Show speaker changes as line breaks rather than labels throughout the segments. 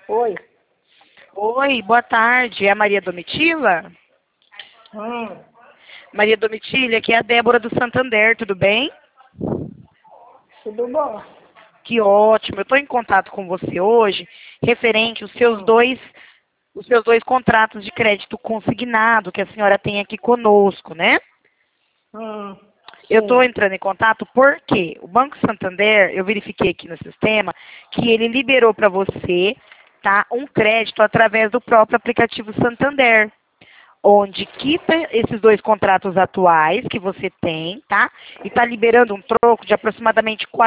Oi.
Oi, boa tarde. É a Maria Domitila?
Hum,
Maria Domitila, aqui é a Débora do Santander, tudo bem?
tudo bom?
Que ótimo. Eu estou em contato com você hoje, referente
Hum,
os seus dois contratos de crédito consignado que a senhora tem aqui conosco, né?
hum,
Eu estou
sim.
entrando em contato porque o Banco Santander, eu verifiquei aqui no sistema, que ele liberou para você, tá, um crédito através do próprio aplicativo Santander, onde quita esses dois contratos atuais que você tem, tá? E está liberando um troco de aproximadamente R$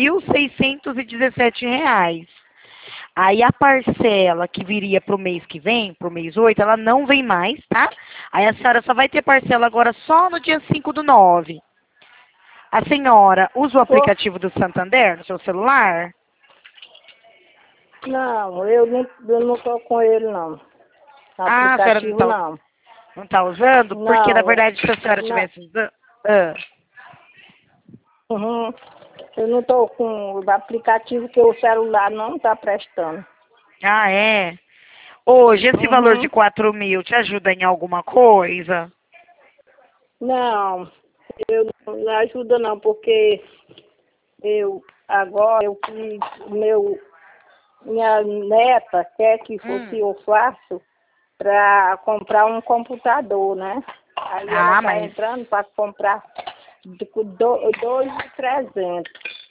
4.617. Aí a parcela que viria para o mês que vem, para o mês 8, ela não vem mais, tá? Aí a senhora só vai ter parcela agora só no dia 5/9. A senhora usa o
Tô-
aplicativo do Santander no seu celular?
Não, eu não tô com ele, não.
Ah, a senhora
Aplicativo, não.
não tá usando? Porque, na
Não,
verdade, se a senhora
não.
tivesse usando... Ah.
Uhum. Eu não tô com o aplicativo que o celular não tá prestando.
Ah, é? Hoje, esse valor de
Uhum.
4.000 te ajuda em alguma coisa?
Não, eu não ajuda não, porque agora minha neta quer que eu faça para comprar um computador, né? Aí ela
Ah,
está
mas...
entrando para comprar 2.300,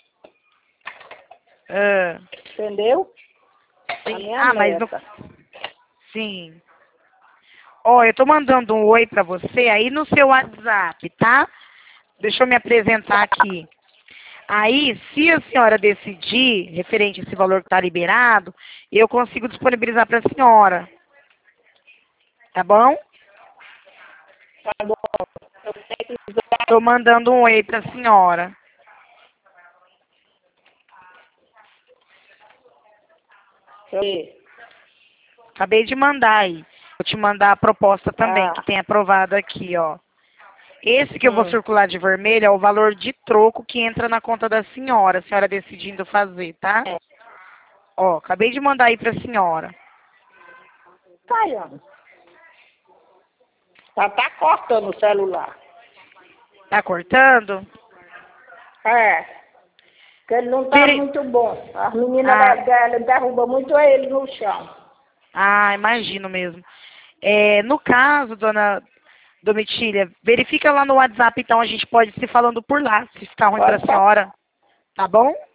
Ah,
entendeu? A
sim.
minha
Ah, mas no...
neta.
Sim. Ó, eu tô mandando um oi pra você aí no seu WhatsApp, tá? Deixa eu me apresentar aqui. Aí, se a senhora decidir, referente a esse valor que está liberado, eu consigo disponibilizar para a senhora. Tá bom?
Tá bom.
Estou mandando um oi para a senhora. Acabei de mandar aí. Vou te mandar a proposta também, que
Ah,
tem aprovado aqui, ó. Esse que eu vou
hum,
circular de vermelho é o valor de troco que entra na conta da senhora, a senhora decidindo fazer, tá?
é.
Ó, acabei de mandar aí para a senhora.
Tá aí, ó. Tá cortando o celular.
Tá cortando?
É, porque ele não tá
Veri...
muito bom. As meninas
Ah,
derrubam muito ele no chão.
imagino mesmo. É, no caso, dona Domitília, verifica lá no WhatsApp, então a gente pode se falando por lá, se ficar ruim para a
Pode falar.
senhora, tá bom?